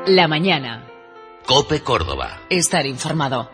La mañana. COPE Córdoba. Estar informado.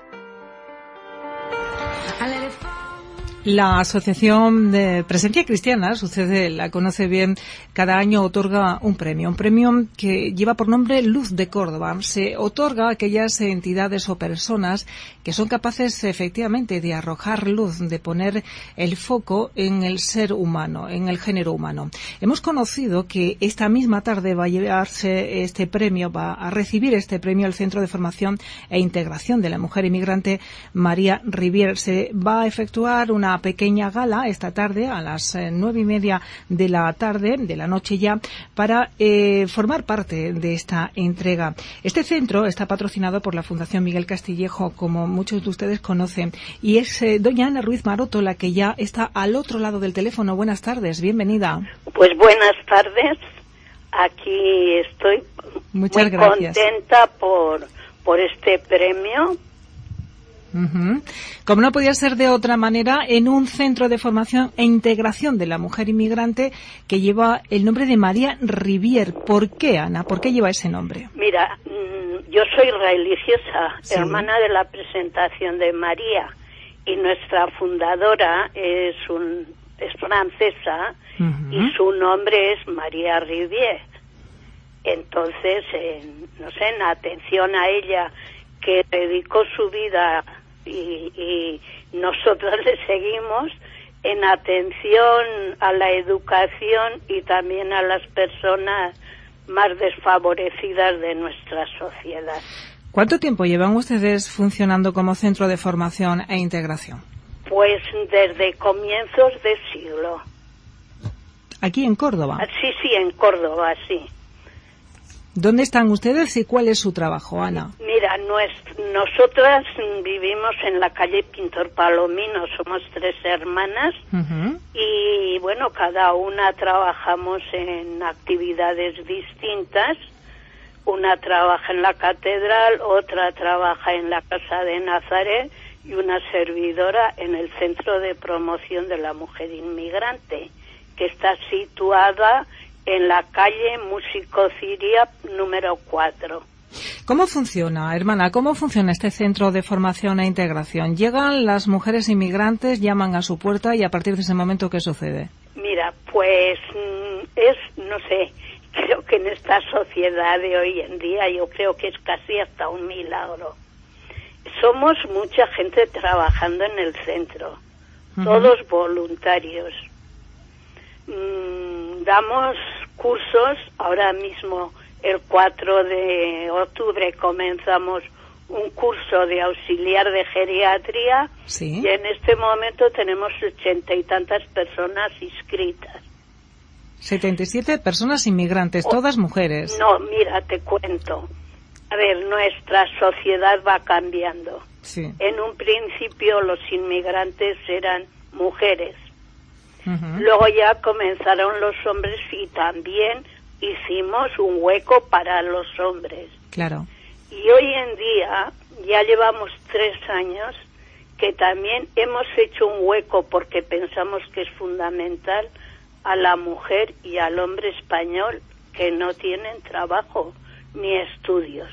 La Asociación de Presencia Cristiana, SUCEDE, la conoce bien, cada año otorga un premio que lleva por nombre Luz de Córdoba. Se otorga a aquellas entidades o personas que son capaces efectivamente de arrojar luz, de poner el foco en el ser humano, en el género humano. Hemos conocido que esta misma tarde va a llevarse este premio, va a recibir este premio el Centro de Formación e Integración de la Mujer Inmigrante María Rivier. Se va a efectuar una pequeña gala esta tarde a las 9:30 de la tarde, de la noche ya, para formar parte de esta entrega. Este centro está patrocinado por la Fundación Miguel Castillejo, como muchos de ustedes conocen, y es doña Ana Ruiz Maroto la que ya está al otro lado del teléfono. Buenas tardes, bienvenida. Pues buenas tardes, aquí estoy. Muchas muy gracias. Contenta por este premio. Como no podía ser de otra manera, en un centro de formación e integración de la mujer inmigrante que lleva el nombre de María Rivier. ¿Por qué, Ana? ¿Por qué lleva ese nombre? Mira, yo soy religiosa, sí, hermana de la Presentación de María, y nuestra fundadora es francesa, y su nombre es María Rivier. Entonces, no sé, en atención a ella, que dedicó su vida y nosotros le seguimos, en atención a la educación y también a las personas más desfavorecidas de nuestra sociedad. ¿Cuánto tiempo llevan ustedes funcionando como centro de formación e integración? Pues desde comienzos de siglo. ¿Aquí en Córdoba? Sí, en Córdoba, sí. ¿Dónde están ustedes y cuál es su trabajo, Ana? Mira, nosotras vivimos en la calle Pintor Palomino, somos 3 hermanas, y bueno, cada una trabajamos en actividades distintas. Una trabaja en la catedral, otra trabaja en la Casa de Nazaret y una servidora en el Centro de Promoción de la Mujer Inmigrante, que está situada en la calle Músico Ciria número 4. ¿Cómo funciona, hermana? ¿Cómo funciona este centro de formación e integración? Llegan las mujeres inmigrantes, llaman a su puerta y a partir de ese momento, ¿qué sucede? Mira, pues no sé, creo que en esta sociedad de hoy en día yo creo que es casi hasta un milagro. Somos mucha gente trabajando en el centro, todos voluntarios. Damos cursos, ahora mismo el 4 de octubre comenzamos un curso de auxiliar de geriatría, ¿sí? Y en este momento tenemos 80 y tantas personas inscritas. 77 personas inmigrantes, todas mujeres. No, mira, te cuento. A ver, nuestra sociedad va cambiando. Sí. En un principio los inmigrantes eran mujeres. Luego ya comenzaron los hombres y también hicimos un hueco para los hombres. Claro. Y hoy en día ya llevamos 3 años que también hemos hecho un hueco porque pensamos que es fundamental a la mujer y al hombre español que no tienen trabajo ni estudios.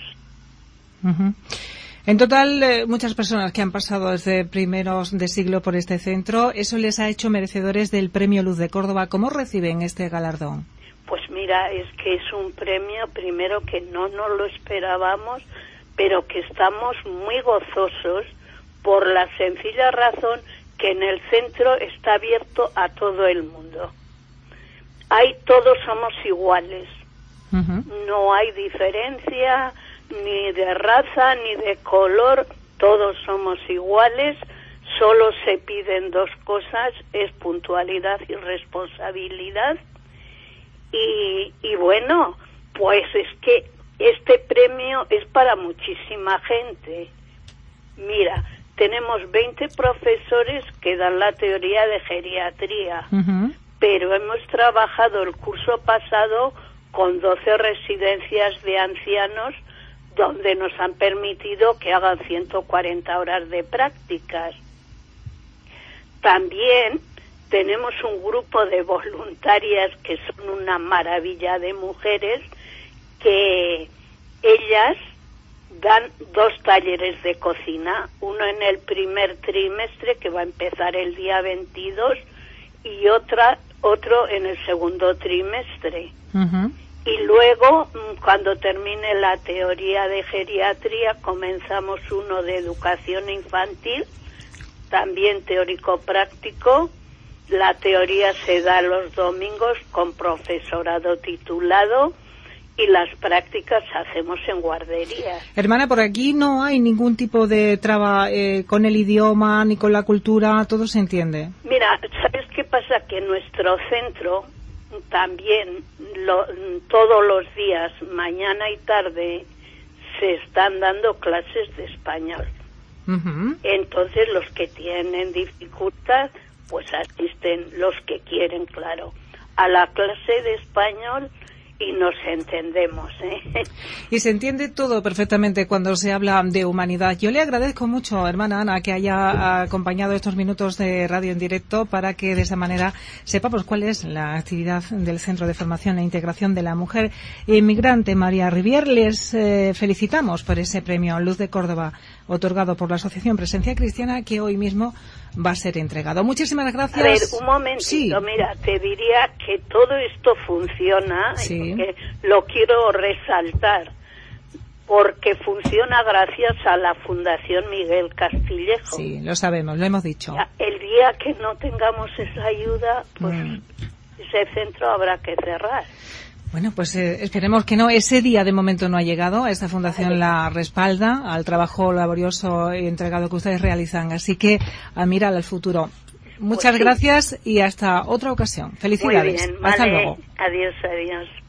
En total, muchas personas que han pasado desde primeros de siglo por este centro, eso les ha hecho merecedores del Premio Luz de Córdoba. ¿Cómo reciben este galardón? Pues mira, es que es un premio, primero, que no nos lo esperábamos, pero que estamos muy gozosos por la sencilla razón que en el centro está abierto a todo el mundo. Todos somos iguales, no hay diferencia ni de raza ni de color, todos somos iguales, solo se piden 2 cosas, es puntualidad y responsabilidad. Y bueno, pues es que este premio es para muchísima gente. Mira, tenemos 20 profesores que dan la teoría de geriatría, pero hemos trabajado el curso pasado con 12 residencias de ancianos donde nos han permitido que hagan 140 horas de prácticas. También tenemos un grupo de voluntarias que son una maravilla de mujeres que ellas dan 2 talleres de cocina, uno en el primer trimestre, que va a empezar el día 22, y otro en el segundo trimestre. Uh-huh. Y luego, cuando termine la teoría de geriatría, comenzamos uno de educación infantil, también teórico-práctico. La teoría se da los domingos con profesorado titulado, y las prácticas hacemos en guarderías. Hermana, por aquí no hay ningún tipo de traba con el idioma ni con la cultura, todo se entiende. Mira, ¿sabes qué pasa? Que en nuestro centro también todos los días, mañana y tarde, se están dando clases de español. Uh-huh. Entonces los que tienen dificultad, pues asisten, los que quieren, claro, a la clase de español, y nos entendemos, ¿eh? Y se entiende todo perfectamente cuando se habla de humanidad. Yo le agradezco mucho, hermana Ana, que haya acompañado estos minutos de radio en directo para que de esa manera sepamos cuál es la actividad del Centro de Formación e Integración de la Mujer Inmigrante María Rivier. Les felicitamos por ese premio Luz de Córdoba, otorgado por la Asociación Presencia Cristiana, que hoy mismo va a ser entregado. Muchísimas gracias. A ver, un momentito, sí. Mira, te diría que todo esto funciona, sí, porque lo quiero resaltar, porque funciona gracias a la Fundación Miguel Castillejo. Sí, lo sabemos, lo hemos dicho. El día que no tengamos esa ayuda, pues ese centro habrá que cerrar. Bueno, pues esperemos que no. Ese día de momento no ha llegado. Esta fundación la respalda al trabajo laborioso y entregado que ustedes realizan. Así que a mirar al futuro. Muchas gracias y hasta otra ocasión. Felicidades. Muy bien, hasta vale. luego. Adiós, adiós.